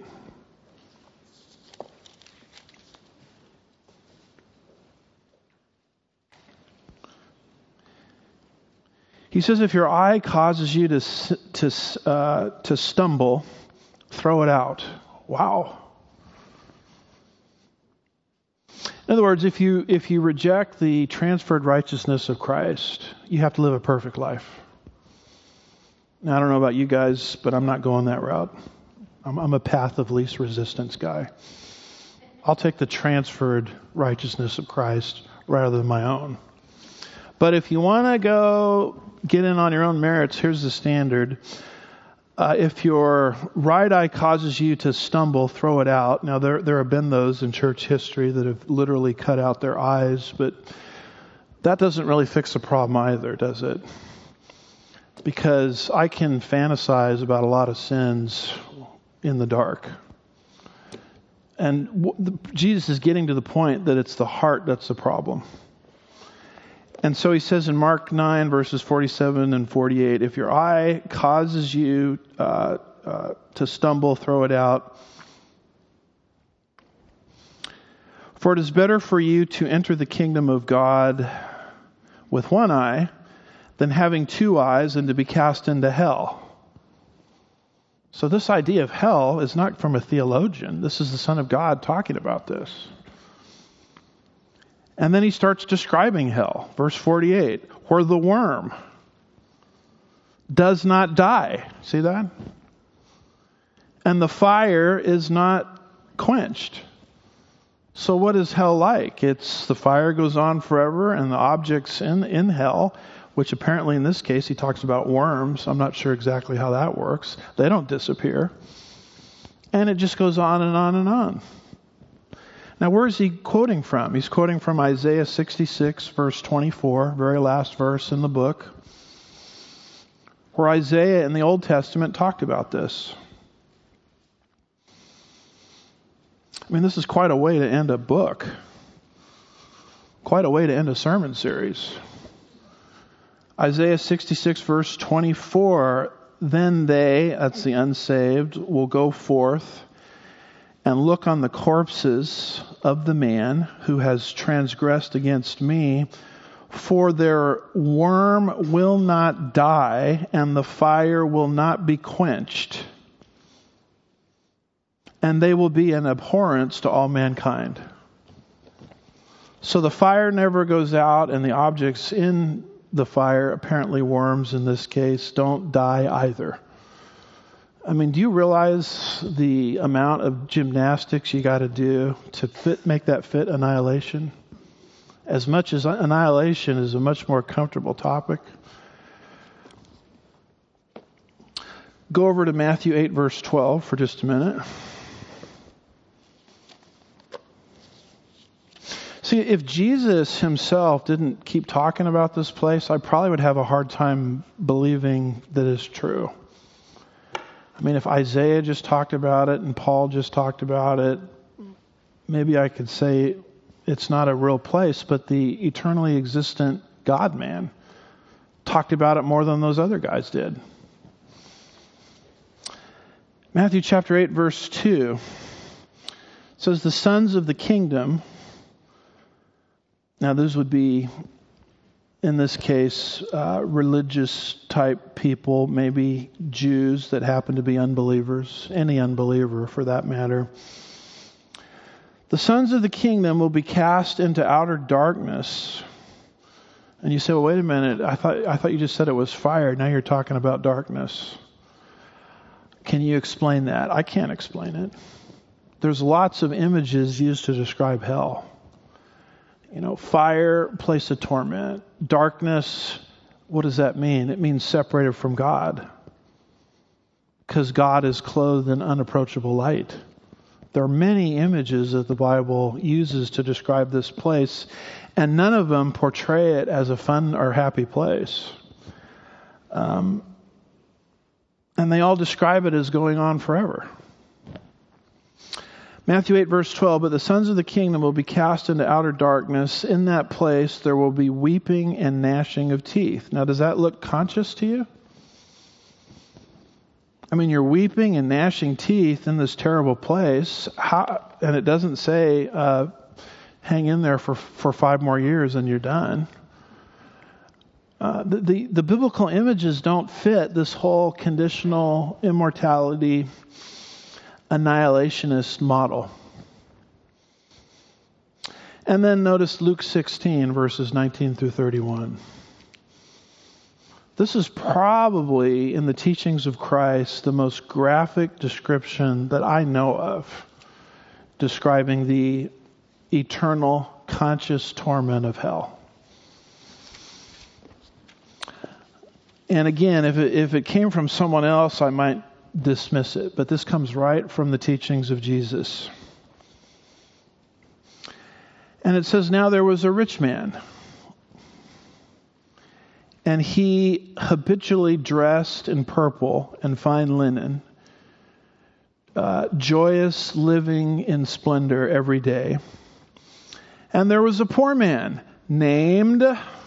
[SPEAKER 1] He says, if your eye causes you to to uh, to stumble, throw it out. Wow. In other words, if you if you reject the transferred righteousness of Christ, you have to live a perfect life. Now, I don't know about you guys, but I'm not going that route. I'm, I'm a path of least resistance guy. I'll take the transferred righteousness of Christ rather than my own. But if you want to go get in on your own merits, here's the standard. Uh, if your right eye causes you to stumble, throw it out. Now, there there have been those in church history that have literally cut out their eyes, but that doesn't really fix the problem either, does it? Because I can fantasize about a lot of sins in the dark. And w- the, Jesus is getting to the point that it's the heart that's the problem. And so he says in Mark nine, verses forty-seven and forty-eight, if your eye causes you uh, uh, to stumble, throw it out. For it is better for you to enter the kingdom of God with one eye than having two eyes and to be cast into hell. So this idea of hell is not from a theologian. This is the Son of God talking about this. And then he starts describing hell. Verse forty-eight, where the worm does not die. See that? And the fire is not quenched. So what is hell like? It's the fire goes on forever, and the objects in, in hell, which apparently in this case he talks about worms. I'm not sure exactly how that works. They don't disappear. And it just goes on and on and on. Now, where is he quoting from? He's quoting from Isaiah sixty-six, verse twenty-four, very last verse in the book, where Isaiah in the Old Testament talked about this. I mean, this is quite a way to end a book, quite a way to end a sermon series. Isaiah sixty-six, verse twenty-four, then they, that's the unsaved, will go forth and look on the corpses of the man who has transgressed against me, for their worm will not die, and the fire will not be quenched, and they will be an abhorrence to all mankind. So the fire never goes out, and the objects in the fire, apparently worms in this case, don't die either. I mean, do you realize the amount of gymnastics you got to do to fit, make that fit annihilation? As much as annihilation is a much more comfortable topic. Go over to Matthew eight, verse twelve for just a minute. See, if Jesus himself didn't keep talking about this place, I probably would have a hard time believing that it's true. I mean, if Isaiah just talked about it and Paul just talked about it, maybe I could say it's not a real place, but the eternally existent God-man talked about it more than those other guys did. Matthew chapter eight, verse two says, the sons of the kingdom. Now, those would be, in this case, uh, religious type people, maybe Jews that happen to be unbelievers, any unbeliever for that matter. The sons of the kingdom will be cast into outer darkness. And you say, well, wait a minute, I thought I thought you just said it was fire. Now you're talking about darkness. Can you explain that? I can't explain it. There's lots of images used to describe hell. You know, fire, place of torment. Darkness, what does that mean? It means separated from God. Because God is clothed in unapproachable light. There are many images that the Bible uses to describe this place, and none of them portray it as a fun or happy place. Um, and they all describe it as going on forever. Matthew eight, verse twelve, but the sons of the kingdom will be cast into outer darkness. In that place there will be weeping and gnashing of teeth. Now, does that look conscious to you? I mean, you're weeping and gnashing teeth in this terrible place. How, and it doesn't say, uh, hang in there for, for five more years and you're done. Uh, the, the, the biblical images don't fit this whole conditional immortality annihilationist model. And then notice Luke sixteen, verses nineteen through thirty-one. This is probably, in the teachings of Christ, the most graphic description that I know of, describing the eternal conscious torment of hell. And again, if it, if it came from someone else, I might dismiss it. But this comes right from the teachings of Jesus. And it says, now there was a rich man, and he habitually dressed in purple and fine linen, uh, joyous living in splendor every day. And there was a poor man named,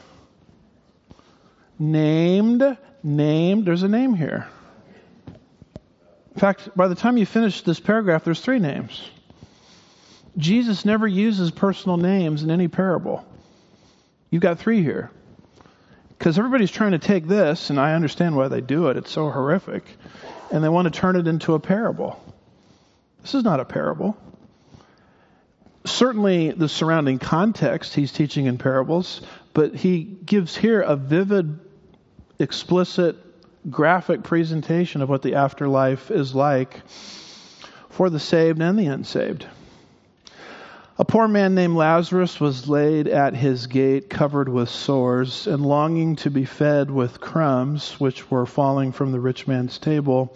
[SPEAKER 1] named, named, there's a name here. In fact, by the time you finish this paragraph, there's three names. Jesus never uses personal names in any parable. You've got three here. Because everybody's trying to take this, and I understand why they do it. It's so horrific. And they want to turn it into a parable. This is not a parable. Certainly the surrounding context, he's teaching in parables, but he gives here a vivid, explicit, graphic presentation of what the afterlife is like for the saved and the unsaved. A poor man named Lazarus was laid at his gate, covered with sores, and longing to be fed with crumbs, which were falling from the rich man's table.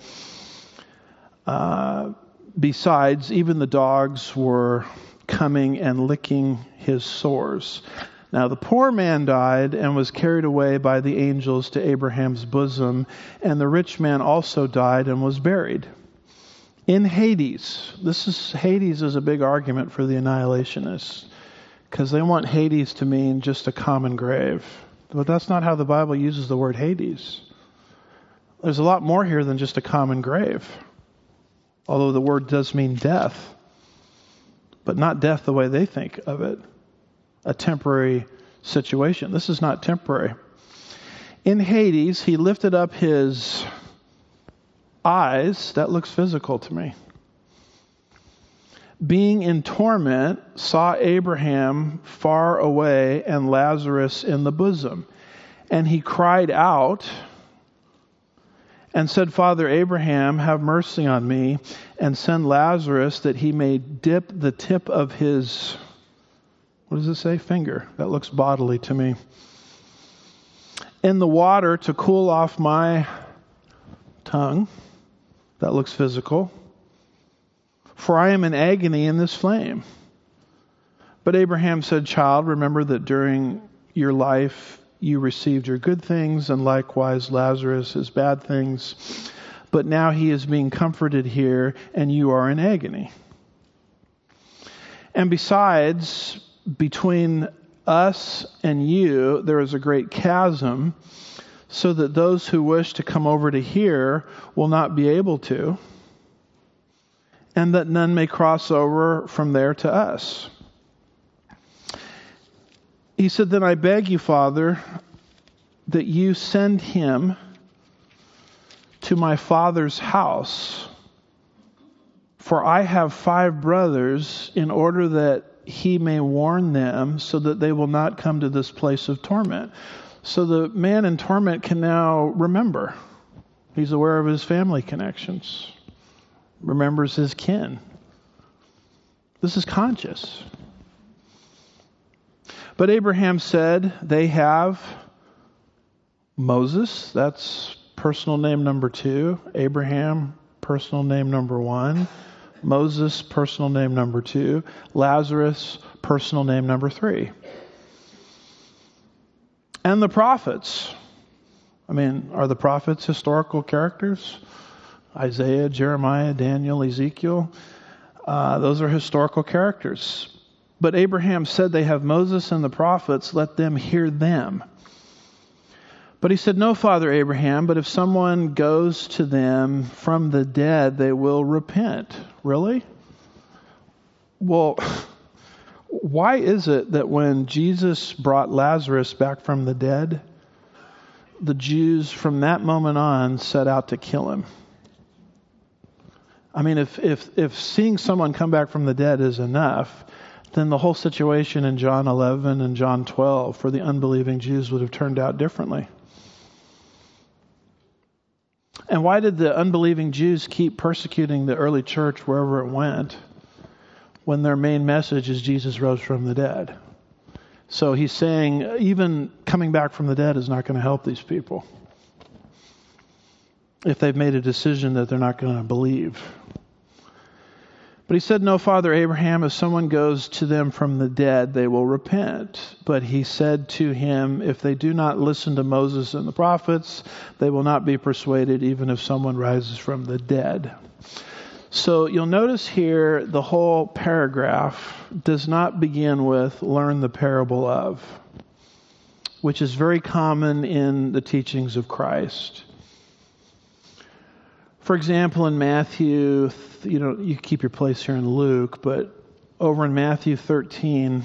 [SPEAKER 1] Uh, besides, even the dogs were coming and licking his sores. Now the poor man died and was carried away by the angels to Abraham's bosom, and the rich man also died and was buried in Hades. This is Hades is a big argument for the annihilationists, because they want Hades to mean just a common grave. But that's not how the Bible uses the word Hades. There's a lot more here than just a common grave, although the word does mean death. but not death the way they think of it. A temporary situation. This is not temporary. In Hades, he lifted up his eyes. That looks physical to me. Being in torment, saw Abraham far away and Lazarus in the bosom. And he cried out and said, Father Abraham, have mercy on me and send Lazarus that he may dip the tip of his, what does it say? Finger. That looks bodily to me. In the water to cool off my tongue. That looks physical. For I am in agony in this flame. But Abraham said, Child, remember that during your life you received your good things, and likewise Lazarus his bad things. But now he is being comforted here, and you are in agony. And besides, between us and you, there is a great chasm, so that those who wish to come over to here will not be able to, and that none may cross over from there to us. He said, Then I beg you, Father, that you send him to my father's house, for I have five brothers, in order that he may warn them, so that they will not come to this place of torment. So the man in torment can now remember. He's aware of his family connections. Remembers his kin. This is conscious. But Abraham said, they have Moses, that's personal name number two. Abraham, personal name number one. Moses, personal name number two. Lazarus, personal name number three. And the prophets. I mean, are the prophets historical characters? Isaiah, Jeremiah, Daniel, Ezekiel. Uh, those are historical characters. But Abraham said they have Moses and the prophets, let them hear them. But he said, No, Father Abraham, but if someone goes to them from the dead, they will repent. Really? Well, why is it that when Jesus brought Lazarus back from the dead, the Jews from that moment on set out to kill him? I mean, if, if, if seeing someone come back from the dead is enough, then the whole situation in John eleven and John twelve for the unbelieving Jews would have turned out differently. And why did the unbelieving Jews keep persecuting the early church wherever it went when their main message is Jesus rose from the dead? So he's saying even coming back from the dead is not going to help these people if they've made a decision that they're not going to believe. But he said, No, Father Abraham, if someone goes to them from the dead, they will repent. But he said to him, if they do not listen to Moses and the prophets, they will not be persuaded, even if someone rises from the dead. So you'll notice here the whole paragraph does not begin with learn the parable of, which is very common in the teachings of Christ. For example, in Matthew, you know, you keep your place here in Luke, but over in Matthew thirteen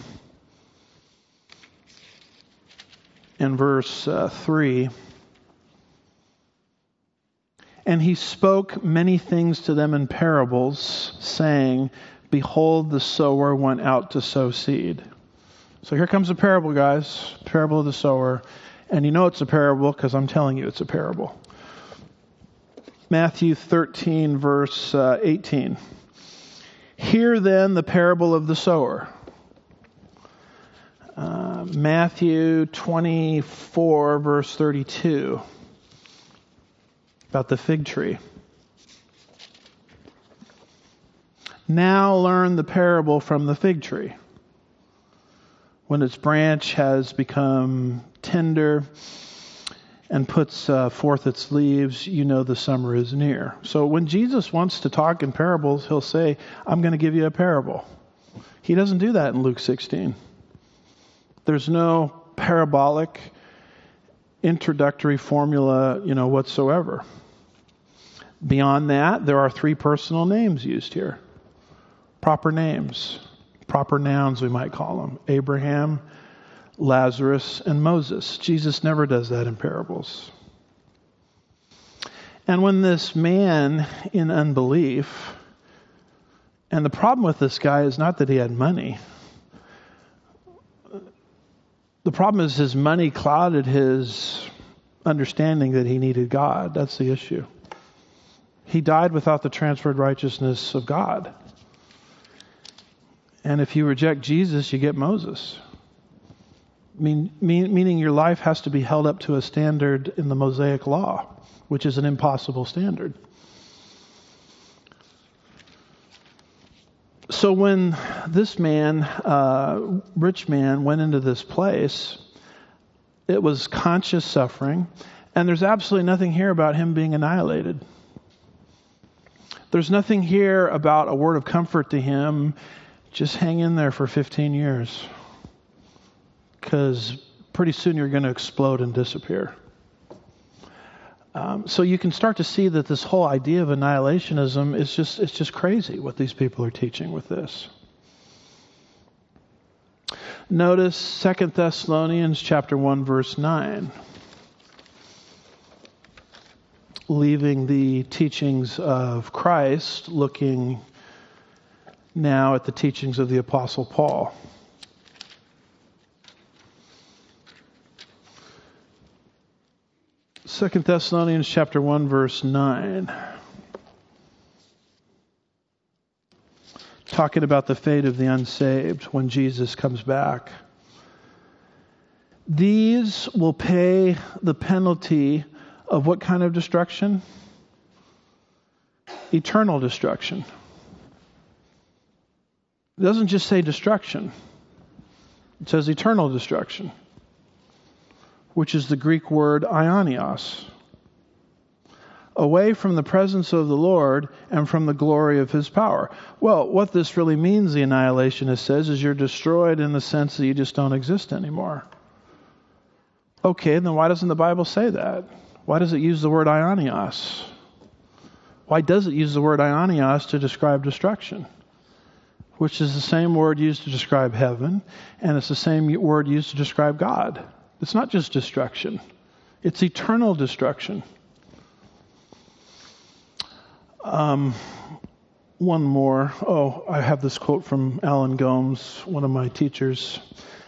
[SPEAKER 1] and verse uh, three, and he spoke many things to them in parables, saying, Behold, the sower went out to sow seed. So here comes a parable, guys, parable of the sower. And you know it's a parable because I'm telling you it's a parable. Matthew thirteen, verse uh, eighteen. Hear then the parable of the sower. Uh, Matthew twenty-four, verse thirty-two. About the fig tree. Now learn the parable from the fig tree. When its branch has become tender and puts uh, forth its leaves, you know the summer is near. So when Jesus wants to talk in parables, he'll say, I'm going to give you a parable. He doesn't do that in Luke sixteen. There's no parabolic introductory formula, you know, whatsoever. Beyond that, there are three personal names used here. Proper names. Proper nouns, we might call them. Abraham, Lazarus, and Moses. Jesus never does that in parables. And when this man in unbelief, and the problem with this guy is not that he had money. The problem is his money clouded his understanding that he needed God. That's the issue. He died without the transferred righteousness of God. And if you reject Jesus, you get Moses. Mean, mean, meaning your life has to be held up to a standard in the Mosaic law, which is an impossible standard. So when this man, uh, rich man, went into this place, it was conscious suffering, and there's absolutely nothing here about him being annihilated. There's nothing here about a word of comfort to him. Just hang in there for fifteen years, because pretty soon you're going to explode and disappear. Um, so you can start to see that this whole idea of annihilationism is just, it's just crazy what these people are teaching with this. Notice Second Thessalonians chapter one, verse nine. Leaving the teachings of Christ, looking now at the teachings of the Apostle Paul. Second Thessalonians chapter one, verse nine. Talking about the fate of the unsaved when Jesus comes back. These will pay the penalty of what kind of destruction? Eternal destruction. It doesn't just say destruction. It says eternal destruction, which is the Greek word aionios. Away from the presence of the Lord and from the glory of His power. Well, what this really means, the annihilationist says, is you're destroyed in the sense that you just don't exist anymore. Okay, then why doesn't the Bible say that? Why does it use the word aionios? Why does it use the word aionios to describe destruction? Which is the same word used to describe heaven, and it's the same word used to describe God. It's not just destruction. It's eternal destruction. Um, one more. Oh, I have this quote from Alan Gomes, one of my teachers.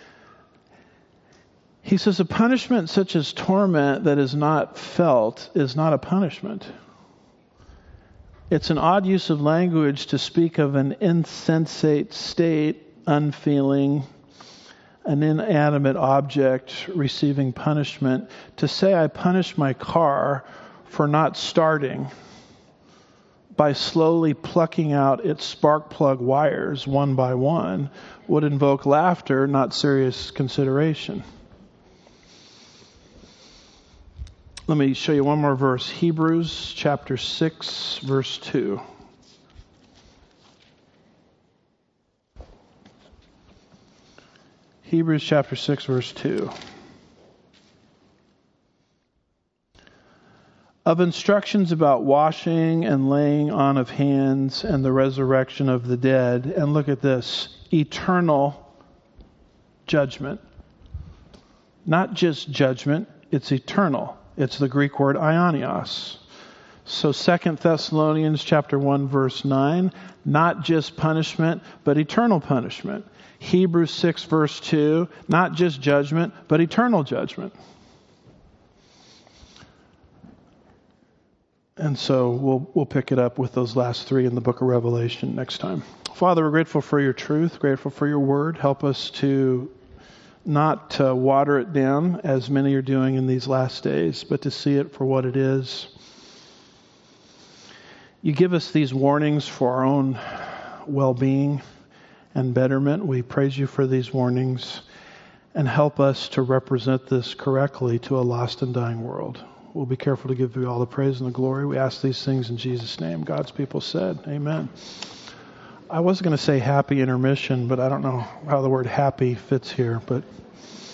[SPEAKER 1] He says, a punishment such as torment that is not felt is not a punishment. It's an odd use of language to speak of an insensate state, unfeeling, an inanimate object receiving punishment. To say I punish my car for not starting by slowly plucking out its spark plug wires one by one would invoke laughter, not serious consideration. Let me show you one more verse. Hebrews chapter six, verse two. Hebrews chapter six, verse two. Of instructions about washing and laying on of hands and the resurrection of the dead. And look at this. Eternal judgment. Not just judgment, it's eternal. It's the Greek word aionios. So Second Thessalonians chapter one, verse nine, not just punishment, but eternal punishment. Hebrews six, verse two, not just judgment, but eternal judgment. And so we'll we'll pick it up with those last three in the book of Revelation next time. Father, we're grateful for your truth, grateful for your word. Help us to not uh, water it down as many are doing in these last days, but to see it for what it is. You give us these warnings for our own well-being and betterment. We praise you for these warnings, and help us to represent this correctly to a lost and dying world. We'll be careful to give you all the praise and the glory. We ask these things in Jesus' name. God's people said, amen. I was going to say happy intermission, but I don't know how the word happy fits here, but